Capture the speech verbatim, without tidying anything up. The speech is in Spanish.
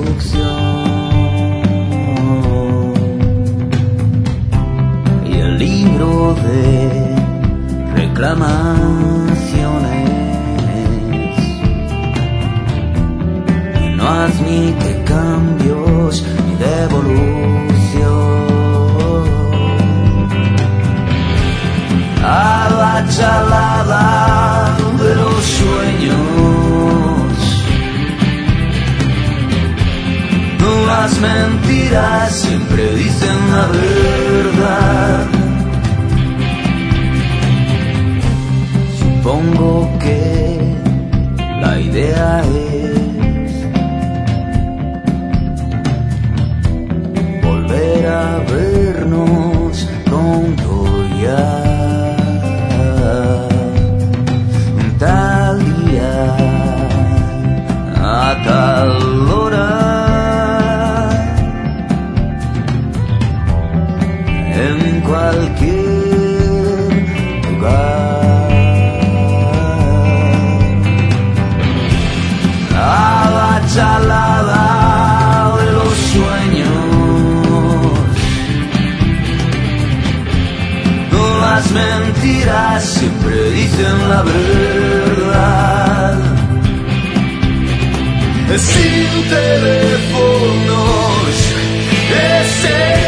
y el libro de reclamaciones no admite cambios ni devolución. A la chalada de los sueños, las mentiras siempre dicen la verdad. Supongo que la idea es volver a vernos pronto ya. Tal día, a tal hora, en cualquier lugar. A la chalada de los sueños, las mentiras siempre dicen la verdad. Sin teléfonos, ese